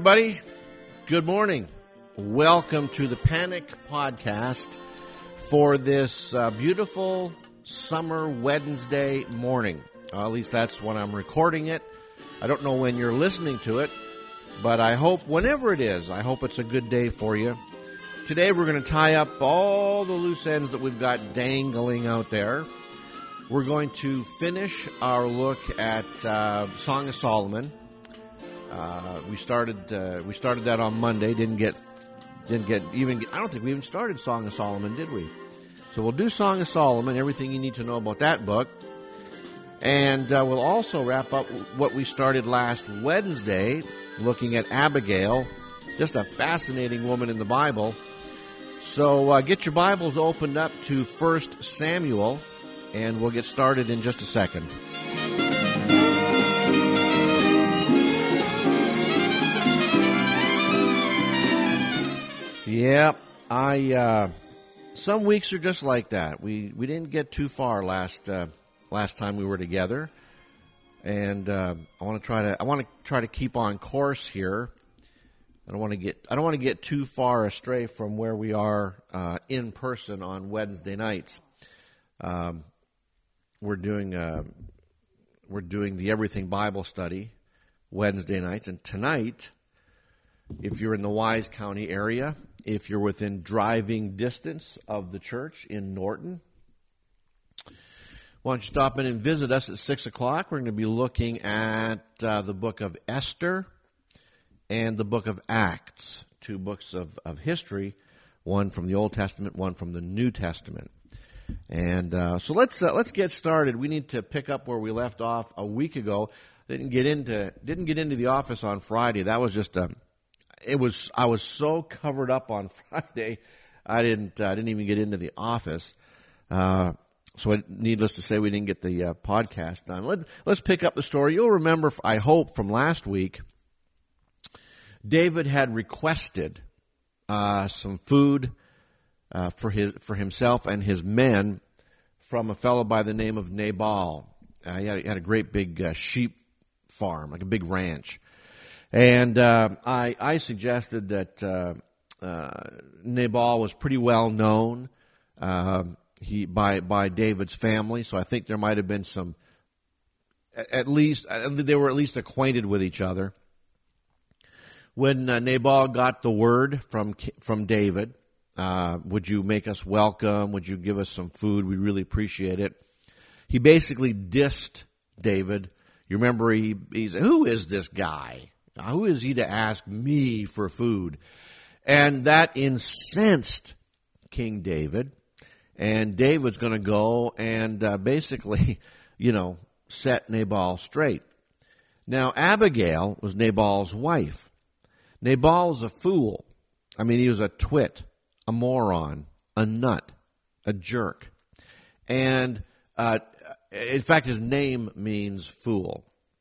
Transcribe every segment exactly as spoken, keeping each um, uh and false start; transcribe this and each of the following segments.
everybody. Good morning. Welcome to the Panic Podcast for this uh, beautiful summer Wednesday morning. Uh, at least that's when I'm recording it. I don't know when you're listening to it, but I hope whenever it is, I hope it's a good day for you. Today we're going to tie up all the loose ends that we've got dangling out there. We're going to finish our look at uh, Song of Solomon. Uh, we started uh, we started that on Monday. Didn't get didn't get even. I don't think we even started Song of Solomon, did we? So we'll do Song of Solomon. Everything you need to know about that book, and uh, we'll also wrap up what we started last Wednesday, looking at Abigail, just a fascinating woman in the Bible. So uh, get your Bibles opened up to First Samuel, and we'll get started in just a second. Yeah, I. Uh, some weeks are just like that. We we didn't get too far last uh, last time we were together, and uh, I want to try to I want to try to keep on course here. I don't want to get I don't want to get too far astray from where we are uh, in person on Wednesday nights. Um, we're doing uh, we're doing the Everything Bible Study Wednesday nights, and tonight, if you're in the Wise County area, if you're within driving distance of the church in Norton, why don't you stop in and visit us at six o'clock? We're going to be looking at uh, the book of Esther and the book of Acts, two books of, of history, one from the Old Testament, one from the New Testament. And uh, so let's uh, let's get started. We need to pick up where we left off a week ago. Didn't get into didn't get into the office on Friday. That was just a It was. I was so covered up on Friday, I didn't. I uh, didn't even get into the office. Uh, so, it, needless to say, we didn't get the uh, podcast done. Let, let's pick up the story. You'll remember, I hope, from last week, David had requested uh, some food uh, for his for himself and his men from a fellow by the name of Nabal. Uh, he, had, he had a great big uh, sheep farm, like a big ranch. And uh, I, I suggested that uh, uh, Nabal was pretty well known uh, he by by David's family, so I think there might have been some. At least they were at least acquainted with each other. When uh, Nabal got the word from from David, uh, would you make us welcome? Would you give us some food? We really appreciate it. He basically dissed David. You remember he he said, "Who is this guy? Who is he to ask me for food?" And that incensed King David. And David's going to go and uh, basically, you know, set Nabal straight. Now, Abigail was Nabal's wife. Nabal was a fool. I mean, he was a twit, a moron, a nut, a jerk. And, uh, in fact, his name means fool.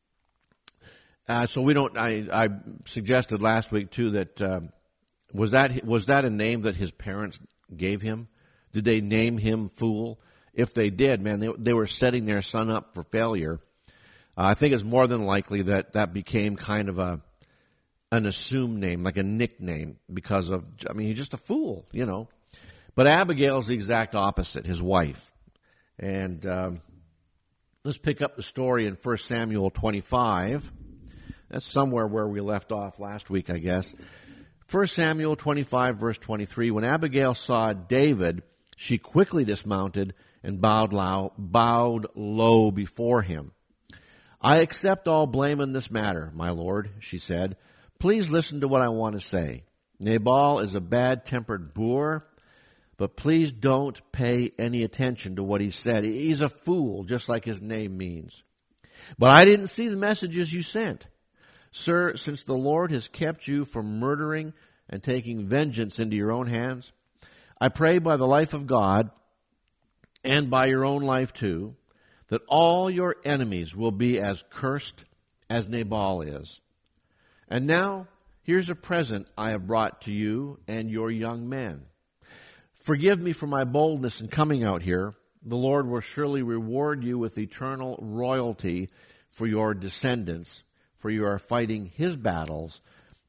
Uh, so we don't. I, I suggested last week too that uh, was that was that a name that his parents gave him? Did they name him Fool? If they did, man, they they were setting their son up for failure. Uh, I think it's more than likely that that became kind of a an assumed name, like a nickname, because of. I mean, he's just a fool, you know. But Abigail's the exact opposite, his wife. And um, let's pick up the story in First Samuel twenty-five. That's somewhere where we left off last week, I guess. First Samuel twenty-five, verse twenty-three. When Abigail saw David, she quickly dismounted and bowed low, bowed low before him. "I accept all blame in this matter, my lord," she said. "Please listen to what I want to say. Nabal is a bad-tempered boor, but please don't pay any attention to what he said. He's a fool, just like his name means. But I didn't see the messages you sent. Sir, since the Lord has kept you from murdering and taking vengeance into your own hands, I pray by the life of God, and by your own life too, that all your enemies will be as cursed as Nabal is. And now, here's a present I have brought to you and your young men. Forgive me for my boldness in coming out here. The Lord will surely reward you with eternal royalty for your descendants, for you are fighting his battles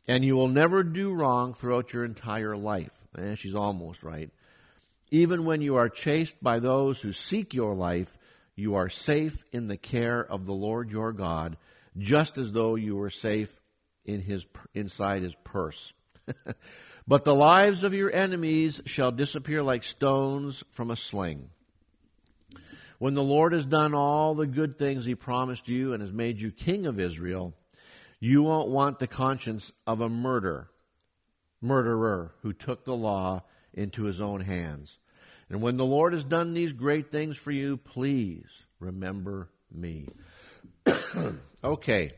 and you will never do wrong throughout your entire life. Eh, she's almost right. Even when you are chased by those who seek your life, you are safe in the care of the Lord your God, just as though you were safe in his inside his purse. But the lives of your enemies shall disappear like stones from a sling. When the Lord has done all the good things he promised you and has made you king of Israel, you won't want the conscience of a murderer, murderer who took the law into his own hands. And when the Lord has done these great things for you, please remember me. Okay.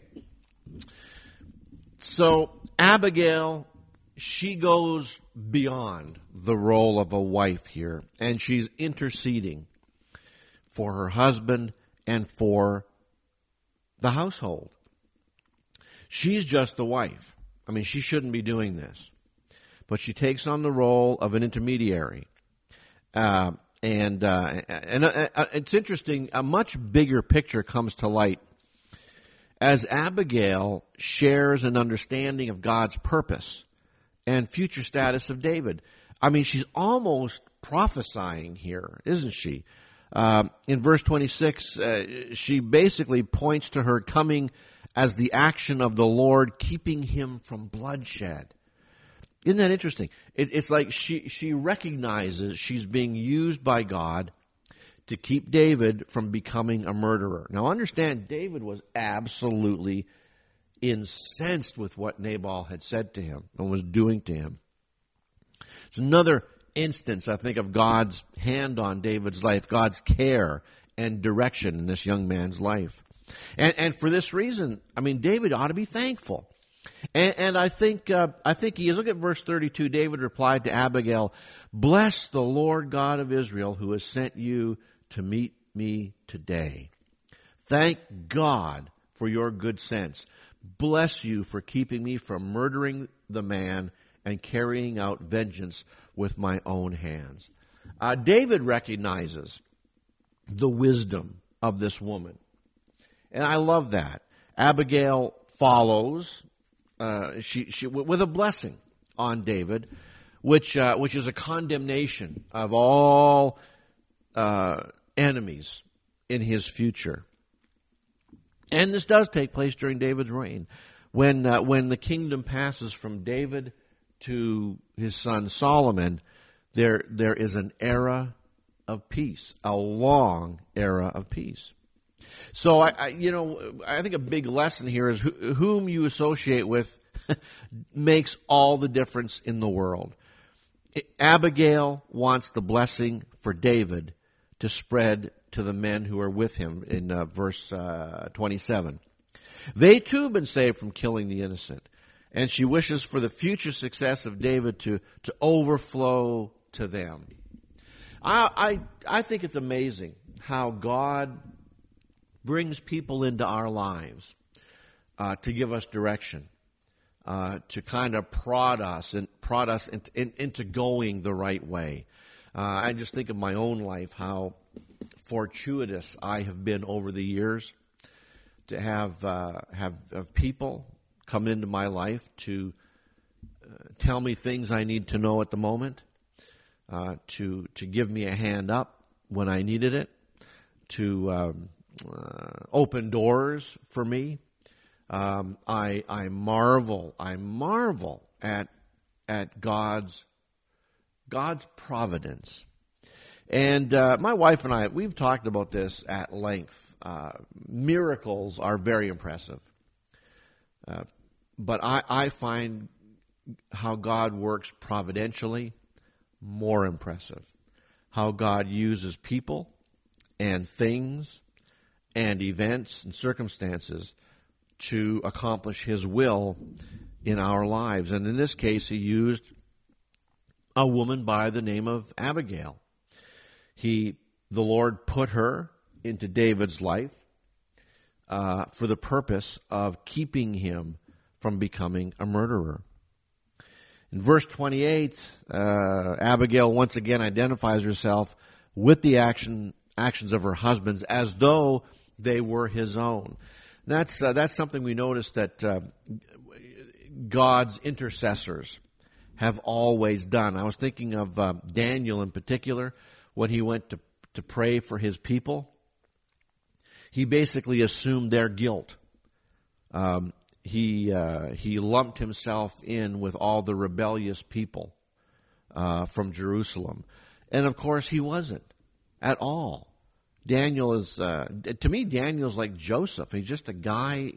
So Abigail, she goes beyond the role of a wife here, and she's interceding for her husband and for the household. She's just the wife. I mean, she shouldn't be doing this. But she takes on the role of an intermediary. Uh, and uh, and uh, it's interesting, a much bigger picture comes to light as Abigail shares an understanding of God's purpose and future status of David. I mean, she's almost prophesying here, isn't she? Uh, in verse twenty-six, uh, she basically points to her coming as the action of the Lord keeping him from bloodshed. Isn't that interesting? It, it's like she, she recognizes she's being used by God to keep David from becoming a murderer. Now understand, David was absolutely incensed with what Nabal had said to him and was doing to him. It's another instance, I think, of God's hand on David's life, God's care and direction in this young man's life. And, and for this reason, I mean, David ought to be thankful. And, and I think uh, I think he is. Look at verse thirty-two. David replied to Abigail, "Bless the Lord God of Israel, who has sent you to meet me today. Thank God for your good sense. Bless you for keeping me from murdering the man and carrying out vengeance with my own hands." Uh, David recognizes the wisdom of this woman. And I love that. Abigail follows uh, she, she with a blessing on David, which uh, which is a condemnation of all uh, enemies in his future. And this does take place during David's reign, when uh, when the kingdom passes from David to his son Solomon. There there is an era of peace, a long era of peace. So, I, I, you know, I think a big lesson here is who, whom you associate with makes all the difference in the world. Abigail wants the blessing for David to spread to the men who are with him in uh, verse uh, twenty-seven. They too have been saved from killing the innocent, and she wishes for the future success of David to, to overflow to them. I, I, I think it's amazing how God brings people into our lives uh, to give us direction, uh, to kind of prod us and prod us in, in, into going the right way. Uh, I just think of my own life, how fortuitous I have been over the years to have uh, have, have people come into my life to uh, tell me things I need to know at the moment, uh, to to give me a hand up when I needed it, to um, uh, open doors for me. Um, I I marvel I marvel at at God's God's providence. And uh, my wife and I, we've talked about this at length. Uh, miracles are very impressive. Uh, but I, I find how God works providentially more impressive. How God uses people and things and events and circumstances to accomplish His will in our lives. And in this case, He used a woman by the name of Abigail. He, the Lord put her into David's life uh, for the purpose of keeping him from becoming a murderer. In verse twenty-eight, uh, Abigail once again identifies herself with the action actions of her husbands as though they were his own. That's uh, that's something we notice, that uh, God's intercessors have always done. I was thinking of uh, Daniel in particular when he went to, to pray for his people. He basically assumed their guilt. Um, he uh, he lumped himself in with all the rebellious people uh, from Jerusalem. And of course he wasn't at all. Daniel is, uh, to me, Daniel's like Joseph. He's just a guy,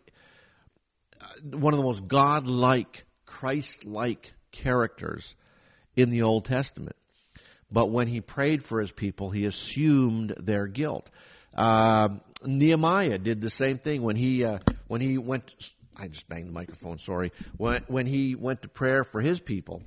uh, one of the most God-like, Christ-like characters in the Old Testament. But when he prayed for his people, he assumed their guilt. Uh, Nehemiah did the same thing when he uh, when he went. I just banged the microphone. Sorry. When when he went to prayer for his people,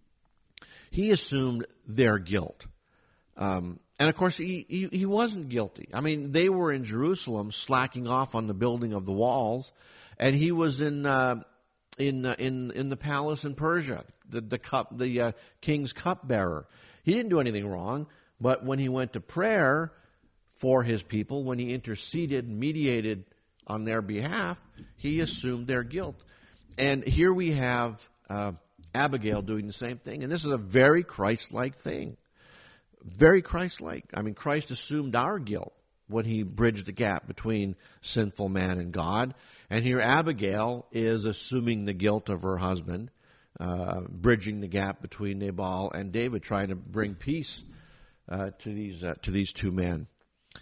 he assumed their guilt. Um, and of course, he, he he wasn't guilty. I mean, they were in Jerusalem slacking off on the building of the walls, and he was in uh, in uh, in in the palace in Persia, the the cup the uh, king's cupbearer. He didn't do anything wrong, but when he went to prayer for his people, when he interceded, mediated on their behalf, he assumed their guilt. And here we have uh, Abigail doing the same thing. And this is a very Christ-like thing. Very Christ-like. I mean, Christ assumed our guilt when he bridged the gap between sinful man and God. And here Abigail is assuming the guilt of her husband, uh, bridging the gap between Nabal and David, trying to bring peace uh, to these uh, to these two men.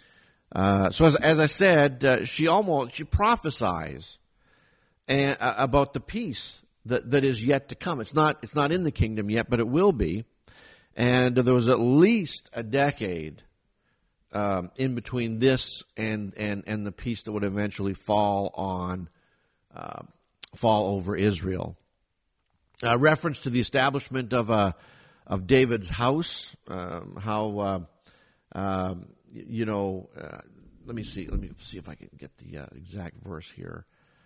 Uh, so as, as I said, uh, she almost, she prophesies and, uh, about the peace that, that is yet to come. It's not, it's not in the kingdom yet, but it will be. And there was at least a decade, um, in between this and, and, and the peace that would eventually fall on, uh, fall over Israel. Uh, reference to the establishment of, uh, of David's house, um, how, uh, um, You know, uh, let me see. Let me see if I can get the uh, exact verse here.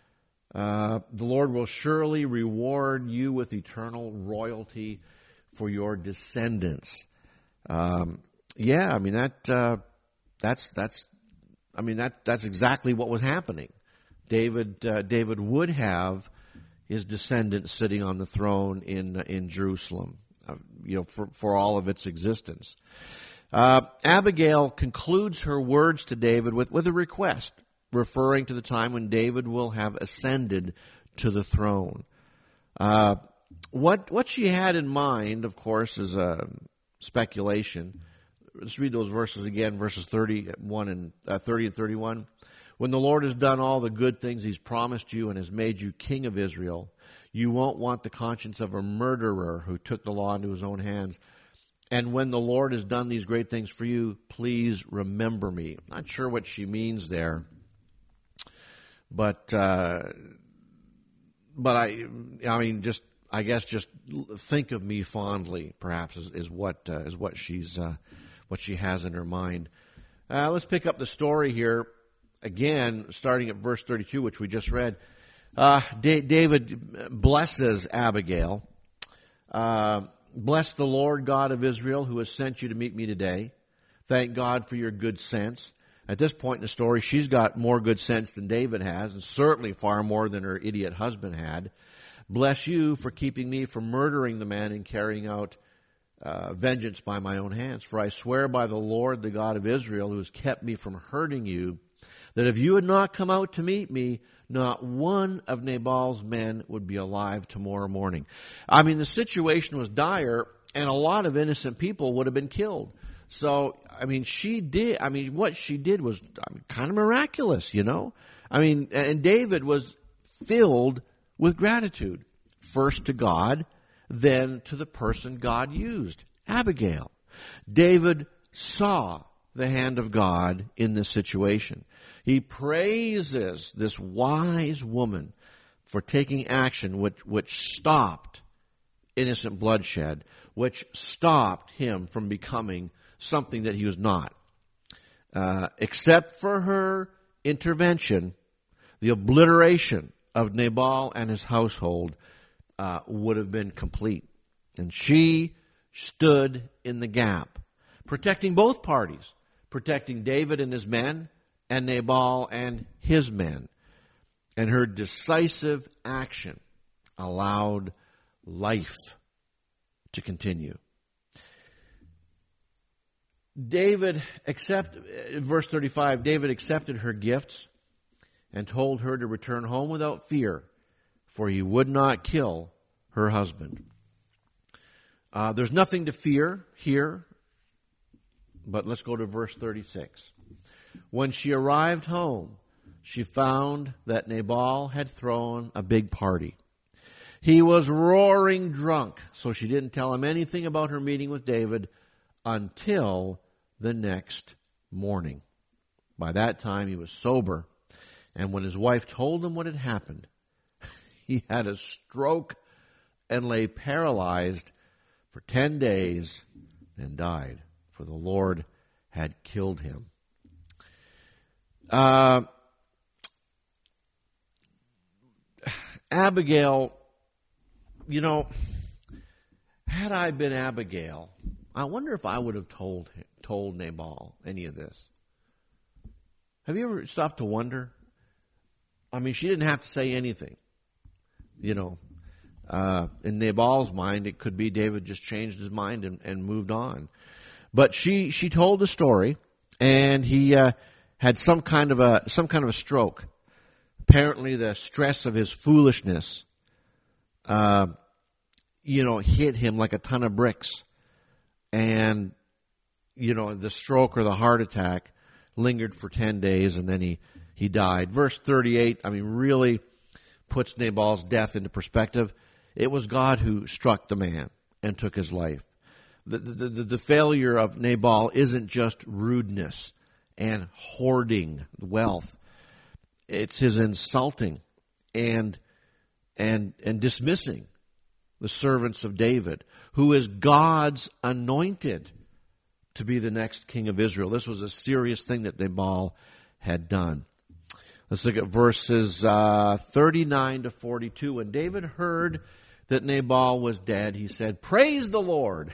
Uh, the Lord will surely reward you with eternal royalty for your descendants. Um, yeah, I mean that. Uh, that's that's. I mean that. That's exactly what was happening. David. Uh, David would have his descendants sitting on the throne in uh, in Jerusalem. Uh, you know, for for all of its existence. Uh, Abigail concludes her words to David with, with a request, referring to the time when David will have ascended to the throne. Uh, what what she had in mind, of course, is a speculation. Let's read those verses again, verses thirty-one and uh, thirty and thirty-one. When the Lord has done all the good things He's promised you and has made you king of Israel, you won't want the conscience of a murderer who took the law into his own hands. And when the Lord has done these great things for you, please remember me. I'm not sure what she means there, but uh, but I I mean just I guess just think of me fondly. Perhaps is, is what uh, is what she's uh, what she has in her mind. Uh, let's pick up the story here again, starting at verse thirty-two, which we just read. Uh, D- David blesses Abigail. Uh, Bless the Lord God of Israel who has sent you to meet me today. Thank God for your good sense. At this point in the story, she's got more good sense than David has, and certainly far more than her idiot husband had. Bless you for keeping me from murdering the man and carrying out uh, vengeance by my own hands. For I swear by the Lord, the God of Israel, who has kept me from hurting you, that if you had not come out to meet me, not one of Nabal's men would be alive tomorrow morning. I mean, the situation was dire, and a lot of innocent people would have been killed. So, I mean, she did, I mean, what she did was I mean, kind of miraculous, you know? I mean, and David was filled with gratitude, first to God, then to the person God used, Abigail. David saw the hand of God in this situation. He praises this wise woman for taking action which, which stopped innocent bloodshed, which stopped him from becoming something that he was not. Uh, except for her intervention, the obliteration of Nabal and his household uh, would have been complete. And she stood in the gap, protecting both parties, protecting David and his men, and Nabal and his men. And her decisive action allowed life to continue. David accept verse thirty-five, David accepted her gifts and told her to return home without fear, for he would not kill her husband. Uh, there's nothing to fear here, but let's go to verse thirty-six. When she arrived home, she found that Nabal had thrown a big party. He was roaring drunk, so she didn't tell him anything about her meeting with David until the next morning. By that time, he was sober, and when his wife told him what had happened, he had a stroke and lay paralyzed for ten days, then died, for the Lord had killed him. Uh, Abigail, you know, had I been Abigail, I wonder if I would have told told Nabal any of this. Have you ever stopped to wonder? I mean, she didn't have to say anything. You know, uh, in Nabal's mind, it could be David just changed his mind and, and moved on. But she she told the story, and he uh, had some kind of a some kind of a stroke. Apparently, the stress of his foolishness, uh, you know, hit him like a ton of bricks. And, you know, the stroke or the heart attack lingered for ten days, and then he, he died. Verse thirty-eight, I mean, really puts Nabal's death into perspective. It was God who struck the man and took his life. The, the, the, the failure of Nabal isn't just rudeness and hoarding wealth. It's his insulting and and and dismissing the servants of David, who is God's anointed to be the next king of Israel. This was a serious thing that Nabal had done. Let's look at verses uh, thirty-nine to forty-two. When David heard that Nabal was dead, he said, "Praise the Lord."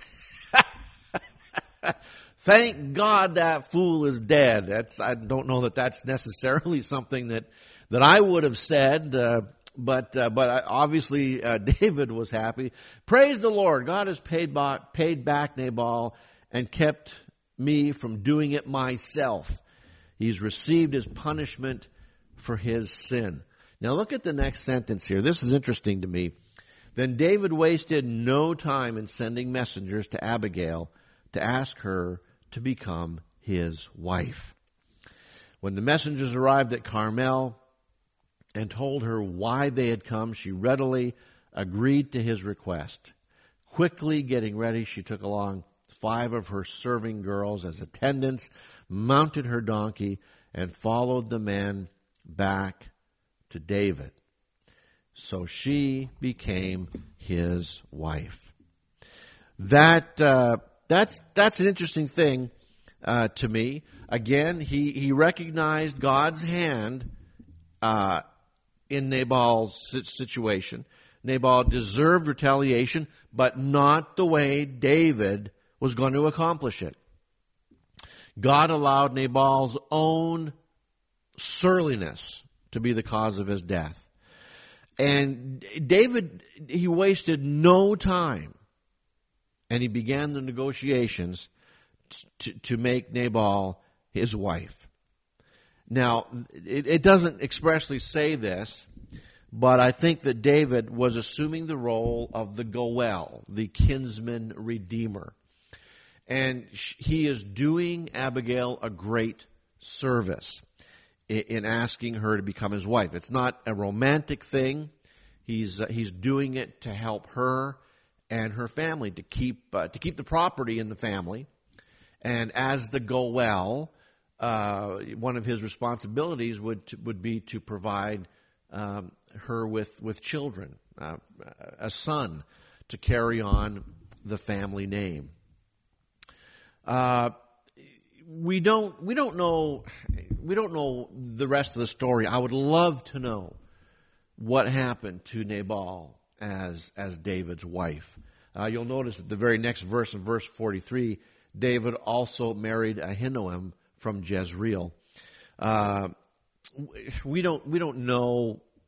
Thank God that fool is dead. That's, I don't know that that's necessarily something that, that I would have said, uh, but uh, but I, obviously uh, David was happy. Praise the Lord. God has paid back, paid back Nabal and kept me from doing it myself. He's received his punishment for his sin. Now look at the next sentence here. This is interesting to me. Then David wasted no time in sending messengers to Abigail to ask her to become his wife. When the messengers arrived at Carmel and told her why they had come, she readily agreed to his request. Quickly getting ready, she took along five of her serving girls as attendants, mounted her donkey, and followed the men back to David. So she became his wife. That uh, that's that's an interesting thing uh, to me. Again, he he recognized God's hand uh, in Nabal's situation. Nabal deserved retaliation, but not the way David was going to accomplish it. God allowed Nabal's own surliness to be the cause of his death. And David, he wasted no time, and he began the negotiations to, to make Nabal his wife. Now, it, it doesn't expressly say this, but I think that David was assuming the role of the Goel, the kinsman redeemer. And he is doing Abigail a great service in asking her to become his wife. It's not a romantic thing. He's uh, he's doing it to help her and her family, to keep uh, to keep the property in the family. And as the Goel, uh, one of his responsibilities would would be to provide um, her with with children, uh, a son, to carry on the family name. Uh, we don't we don't know we don't know the rest of the story. I would love to know what happened to Nabal as as David's wife. Uh, you'll notice at the very next verse, in verse forty-three, David also married Ahinoam from Jezreel. Uh, we don't we don't know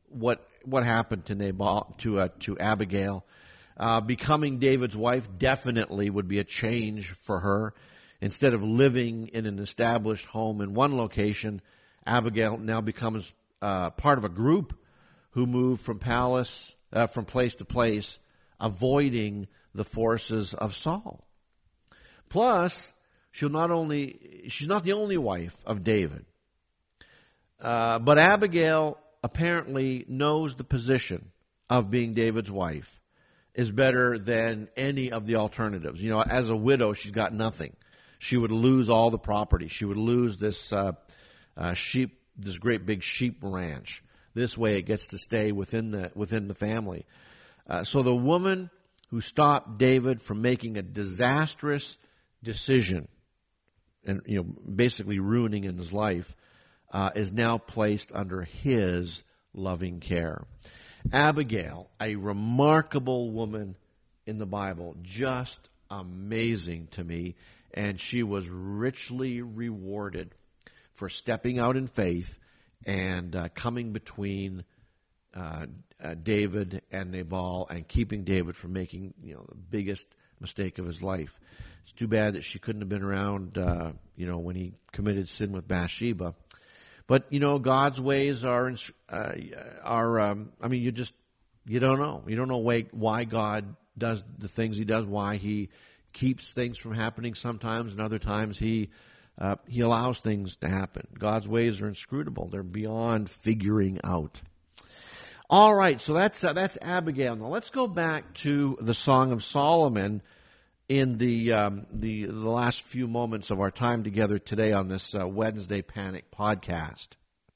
what what happened to Nabal to uh, to Abigail. Uh, becoming David's wife definitely would be a change for her. Instead of living in an established home in one location, Abigail now becomes uh, part of a group who move from palace uh, from place to place, avoiding the forces of Saul. Plus, she'll not only she's not the only wife of David, uh, but Abigail apparently knows the position of being David's wife is better than any of the alternatives. You know, as a widow, she's got nothing. She would lose all the property. She would lose this uh, uh, sheep, this great big sheep ranch. This way, it gets to stay within the within the family. Uh, so the woman who stopped David from making a disastrous decision, and you know, basically ruining his life, uh, is now placed under his loving care. Abigail, a remarkable woman in the Bible, just amazing to me, and she was richly rewarded for stepping out in faith and uh, coming between uh, uh, David and Nabal and keeping David from making, you know, the biggest mistake of his life. It's too bad that she couldn't have been around, uh, you know, when he committed sin with Bathsheba. But, you know, God's ways are, uh, are um, I mean, you just, you don't know. You don't know why, why God does the things he does, why he keeps things from happening sometimes, and other times he uh, he allows things to happen. God's ways are inscrutable. They're beyond figuring out. All right, so that's uh, that's Abigail. Now let's go back to the Song of Solomon in the um, the the last few moments of our time together today on this uh, Wednesday Panic podcast.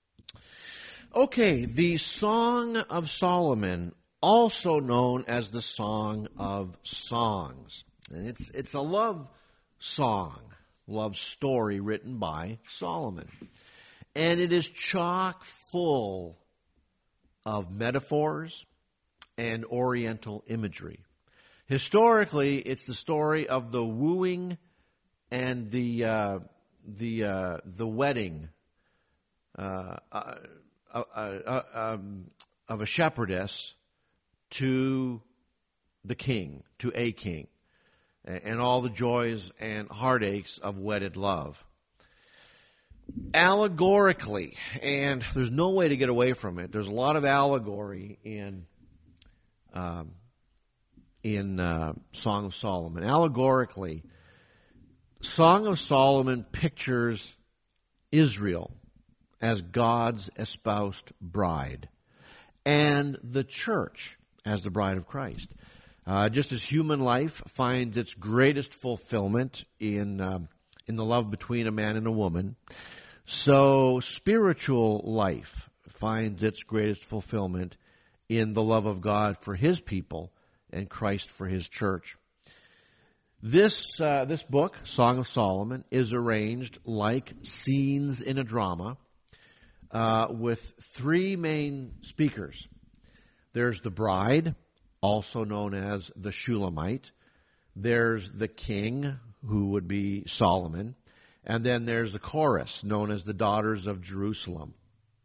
Okay, the Song of Solomon, also known as the Song of Songs, and it's it's a love song, love story written by Solomon, and it is chock full of metaphors and Oriental imagery. Historically, it's the story of the wooing and the uh, the uh, the wedding uh, uh, uh, uh, um, of a shepherdess to the king, to a king, and all the joys and heartaches of wedded love. Allegorically, and there's no way to get away from it, there's a lot of allegory in um, in uh, Song of Solomon. Allegorically, Song of Solomon pictures Israel as God's espoused bride and the church as the bride of Christ. Uh, just as human life finds its greatest fulfillment in um, in the love between a man and a woman, so spiritual life finds its greatest fulfillment in the love of God for his people and Christ for his church. This uh, this book, Song of Solomon, is arranged like scenes in a drama uh, with three main speakers. There's the bride, also known as the Shulamite. There's the king, who would be Solomon. And then there's the chorus, known as the Daughters of Jerusalem.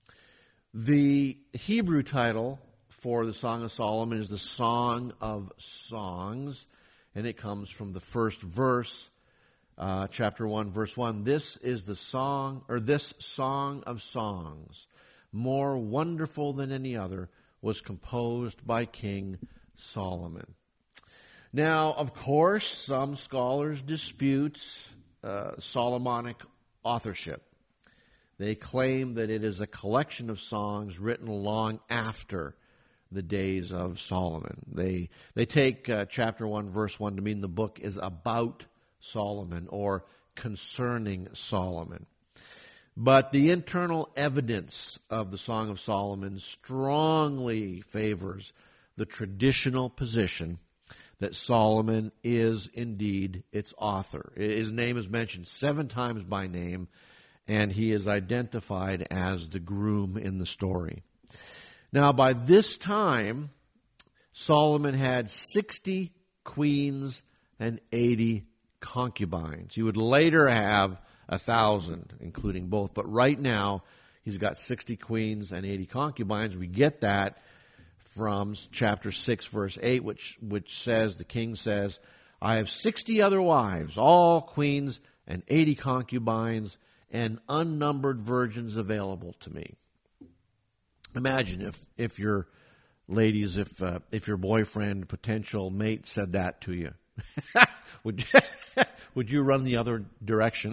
The Hebrew title for the Song of Solomon is the Song of Songs, and it comes from the first verse, uh, chapter one, verse one. This is the song, or this Song of Songs, more wonderful than any other, was composed by King Solomon. Now, of course, some scholars dispute uh, Solomonic authorship. They claim that it is a collection of songs written long after the days of Solomon. They they take uh, chapter one, verse one to mean the book is about Solomon or concerning Solomon. But the internal evidence of the Song of Solomon strongly favors the traditional position that Solomon is indeed its author. His name is mentioned seven times by name, and he is identified as the groom in the story. Now, by this time, Solomon had sixty queens and eighty concubines. He would later have a thousand, including both. But right now, he's got sixty queens and eighty concubines. We get that from chapter six, verse eight, which which says, the king says, I have sixty other wives, all queens and eighty concubines, and unnumbered virgins available to me. Imagine if if your ladies, if uh, if your boyfriend, potential mate, said that to you. would you, would you run the other direction?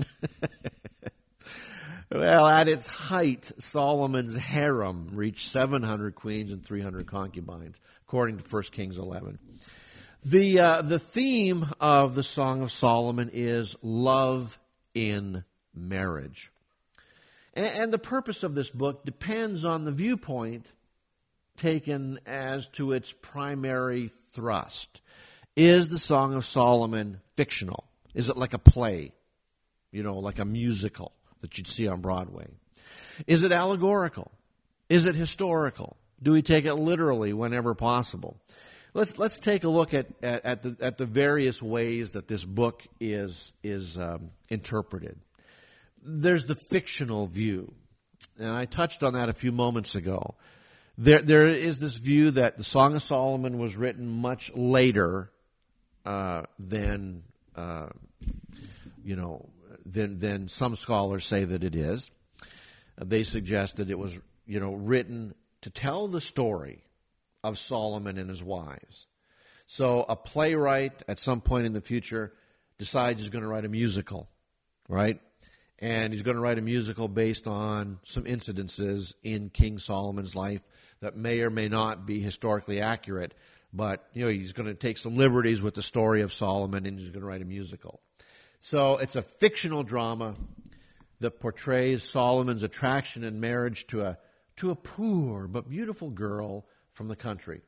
Well, at its height, Solomon's harem reached seven hundred queens and three hundred concubines, according to First Kings eleven. The uh, the theme of the Song of Solomon is love in marriage. And, and the purpose of this book depends on the viewpoint taken as to its primary thrust. Is the Song of Solomon fictional? Is it like a play? You know, like a musical that you'd see on Broadway? Is it allegorical? Is it historical? Do we take it literally whenever possible? Let's let's take a look at, at, at the at the various ways that this book is is um, interpreted. There's the fictional view, and I touched on that a few moments ago. There there is this view that the Song of Solomon was written much later uh, than uh, you know. Than, than some scholars say that it is. Uh, they suggest that it was, you know, written to tell the story of Solomon and his wives. So a playwright at some point in the future decides he's going to write a musical, right? And he's going to write a musical based on some incidences in King Solomon's life that may or may not be historically accurate, but, you know, he's going to take some liberties with the story of Solomon and he's going to write a musical. So it's a fictional drama that portrays Solomon's attraction and marriage to a to a poor but beautiful girl from the country.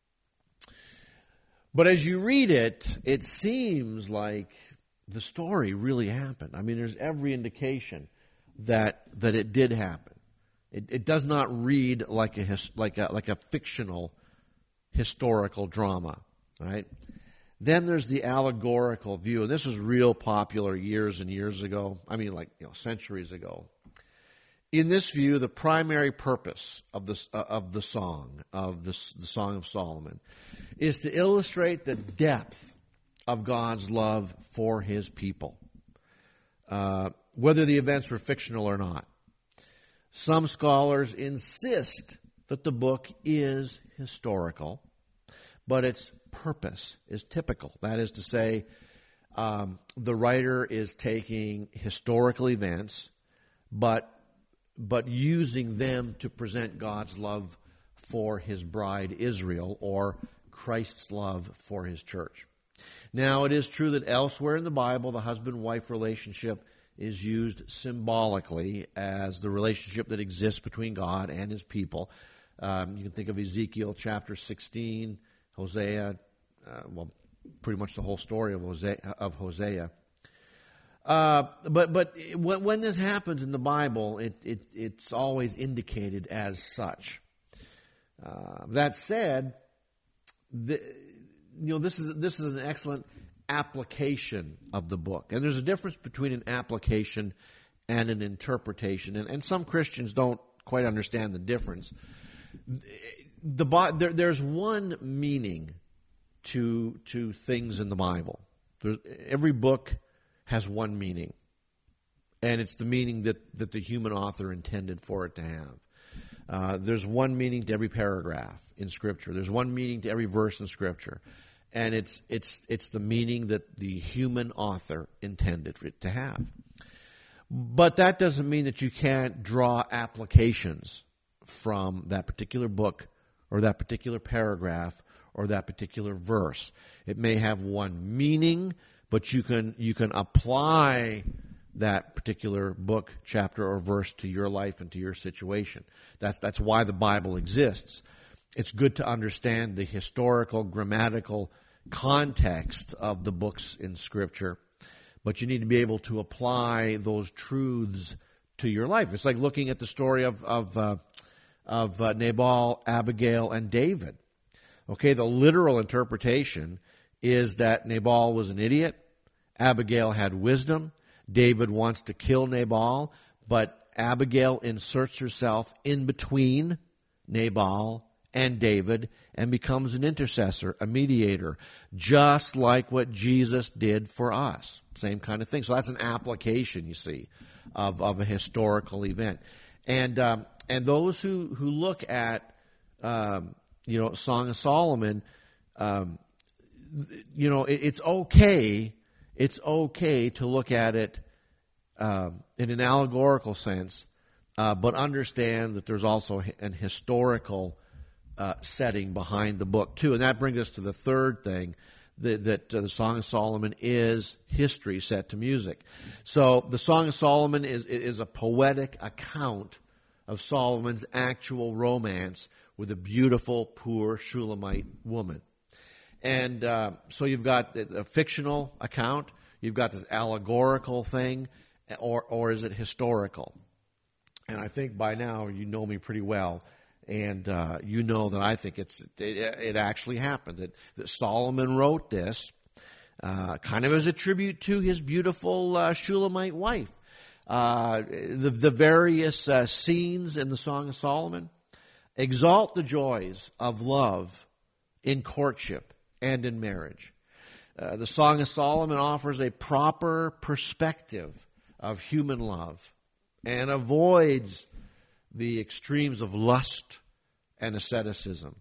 But as you read it, it seems like the story really happened. I mean, there's every indication that that it did happen. It, it does not read like a his, like a like a fictional historical drama, right? Then there's the allegorical view, and this was real popular years and years ago. I mean, like, you know, centuries ago. In this view, the primary purpose of this uh, of the song of this, the Song of Solomon is to illustrate the depth of God's love for His people, uh, whether the events were fictional or not. Some scholars insist that the book is historical, but its purpose is typical. That is to say, um, the writer is taking historical events, but but using them to present God's love for His bride Israel, or Christ's love for His church. Now, it is true that elsewhere in the Bible, the husband-wife relationship is used symbolically as the relationship that exists between God and His people. Um, you can think of Ezekiel chapter sixteen, Hosea, uh, well, pretty much the whole story of Hosea. Of Hosea. Uh, but but when, when this happens in the Bible, it, it it's always indicated as such. Uh, that said, the, you know this is this is an excellent application of the book, and there's a difference between an application and an interpretation, and, and some Christians don't quite understand the difference. The there, there's one meaning to to things in the Bible. There's, every book has one meaning, and it's the meaning that, that the human author intended for it to have. Uh, there's one meaning to every paragraph in Scripture. There's one meaning to every verse in Scripture, and it's it's it's the meaning that the human author intended for it to have. But that doesn't mean that you can't draw applications from that particular book or that particular paragraph or that particular verse. It may have one meaning, but you can you can apply that particular book, chapter, or verse to your life and to your situation. That's that's why the Bible exists. It's good to understand the historical, grammatical context of the books in Scripture, but you need to be able to apply those truths to your life. It's like looking at the story of of uh, of uh, Nabal, Abigail, and David. Okay, the literal interpretation is that Nabal was an idiot, Abigail had wisdom, David wants to kill Nabal, but Abigail inserts herself in between Nabal and David and becomes an intercessor, a mediator, just like what Jesus did for us. Same kind of thing. So that's an application, you see, of, of a historical event. And um, and those who, who look at, um, you know, Song of Solomon, um, you know, it, it's okay, it's okay to look at it um, in an allegorical sense, uh, but understand that there's also an historical uh, setting behind the book too. And that brings us to the third thing, that, that uh, the Song of Solomon is history set to music. So the Song of Solomon is, is a poetic account of Solomon's actual romance with a beautiful, poor Shulamite woman. And uh, so you've got a fictional account, you've got this allegorical thing, or or is it historical? And I think by now you know me pretty well, and uh, you know that I think it's it, it actually happened, that, that Solomon wrote this uh, kind of as a tribute to his beautiful uh, Shulamite wife. Uh, the, the various uh, scenes in the Song of Solomon exalt the joys of love in courtship and in marriage. Uh, the Song of Solomon offers a proper perspective of human love and avoids the extremes of lust and asceticism.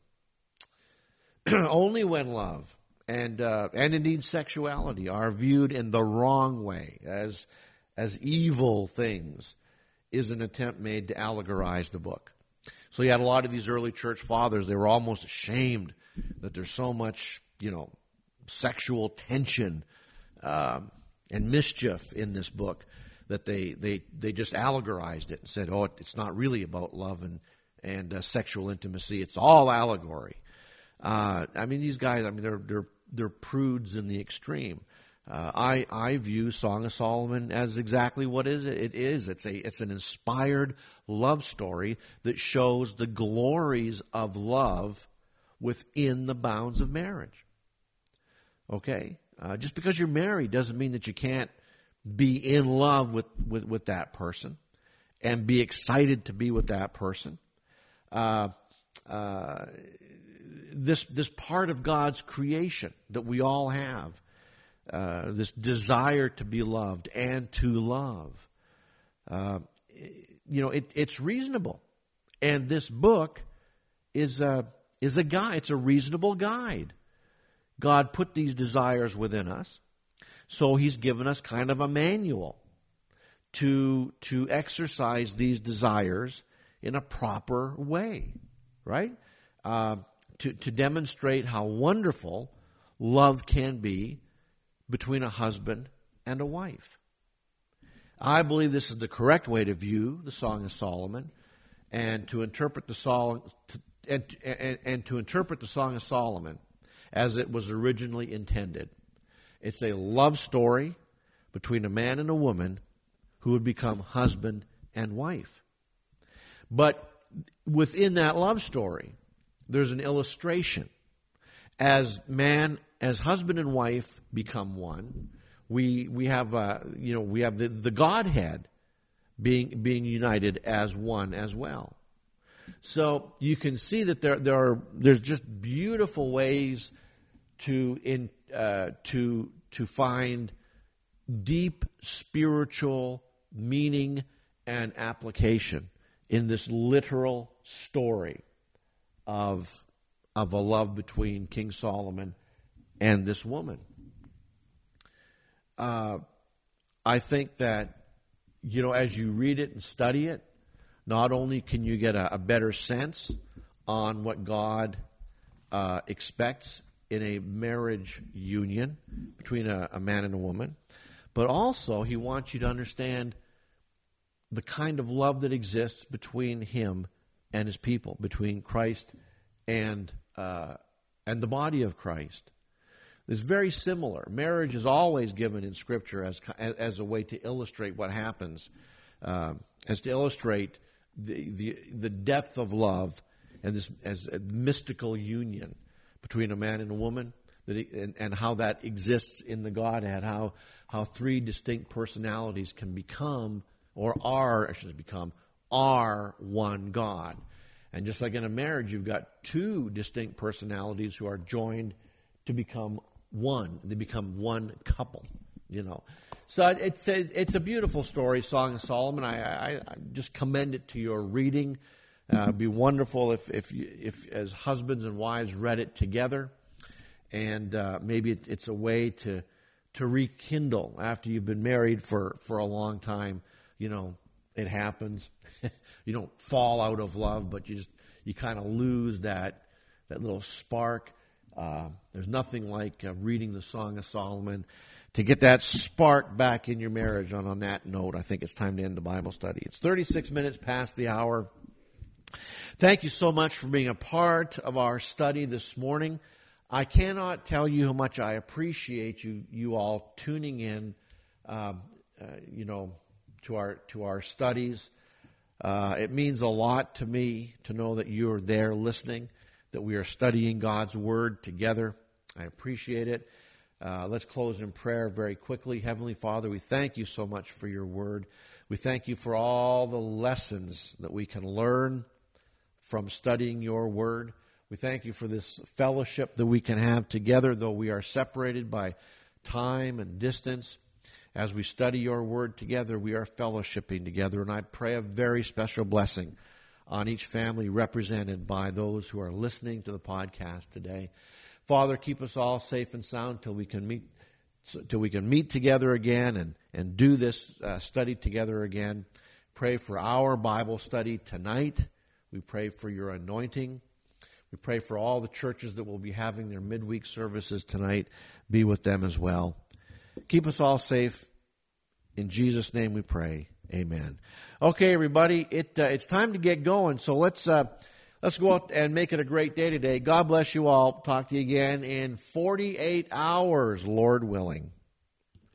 Only when love and uh, and indeed sexuality are viewed in the wrong way, as as evil things, is an attempt made to allegorize the book. So you had a lot of these early church fathers, they were almost ashamed that there's so much, you know, sexual tension um, and mischief in this book that they, they, they just allegorized it and said, oh, it's not really about love and, and uh, sexual intimacy. It's all allegory. Uh, I mean, these guys, I mean, they're, they're, they're prudes in the extreme. Uh, I, I view Song of Solomon as exactly what is it, it is. It's a, it's an inspired love story that shows the glories of love within the bounds of marriage. Okay? Uh, just because you're married doesn't mean that you can't be in love with, with, with that person and be excited to be with that person. Uh, uh, this, this part of God's creation that we all have, uh, this desire to be loved and to love, uh, you know, it, it's reasonable. And this book is a, is a guide. It's a reasonable guide. God put these desires within us, so He's given us kind of a manual to, to exercise these desires in a proper way, right? Uh, to, to demonstrate how wonderful love can be between a husband and a wife. I believe this is the correct way to view the Song of Solomon, and to interpret the song to, and, and, and to interpret the Song of Solomon as it was originally intended. It's a love story between a man and a woman who would become husband and wife. But within that love story, there's an illustration. As man, as husband and wife become one, we we have uh, you know we have the, the Godhead being being united as one as well. So you can see that there there are there's just beautiful ways to in uh, to to find deep spiritual meaning and application in this literal story of of a love between King Solomon and this woman. Uh, I think that, you know, as you read it and study it, not only can you get a, a better sense on what God uh, expects in a marriage union between a, a man and a woman, but also He wants you to understand the kind of love that exists between Him and His people, between Christ and uh, and the body of Christ. It's very similar. Marriage is always given in Scripture as as a way to illustrate what happens, uh, as to illustrate the, the the depth of love and this as a mystical union between a man and a woman, that it, and, and how that exists in the Godhead, how how three distinct personalities can become or are, I should become, are one God. And just like in a marriage, you've got two distinct personalities who are joined to become one. They become one couple, you know. So it's a, it's a beautiful story, Song of Solomon. I, I, I just commend it to your reading. Uh, it'd be wonderful if, if, you, if as husbands and wives read it together. And uh, maybe it, it's a way to to rekindle after you've been married for, for a long time. You know, it happens. You don't fall out of love, but you just you kind of lose that that little spark. Uh, there's nothing like uh, reading the Song of Solomon to get that spark back in your marriage. And on that note, I think it's time to end the Bible study. It's thirty-six minutes past the hour. Thank you so much for being a part of our study this morning. I cannot tell you how much I appreciate you you all tuning in, um, uh, you know, to our to our studies. Uh, it means a lot to me to know that you are there listening, that we are studying God's Word together. I appreciate it. Uh, let's close in prayer very quickly. Heavenly Father, we thank you so much for your Word. We thank you for all the lessons that we can learn from studying your Word. We thank you for this fellowship that we can have together, though we are separated by time and distance. As we study your Word together, we are fellowshipping together, and I pray a very special blessing on each family represented by those who are listening to the podcast today. Father, keep us all safe and sound till we can meet till we can meet together again and, and do this uh, study together again. Pray for our Bible study tonight. We pray for your anointing. We pray for all the churches that will be having their midweek services tonight. Be with them as well. Keep us all safe. In Jesus' name we pray. Amen. Okay, everybody, it uh, it's time to get going. So let's uh, let's go out and make it a great day today. God bless you all. Talk to you again in forty-eight hours, Lord willing.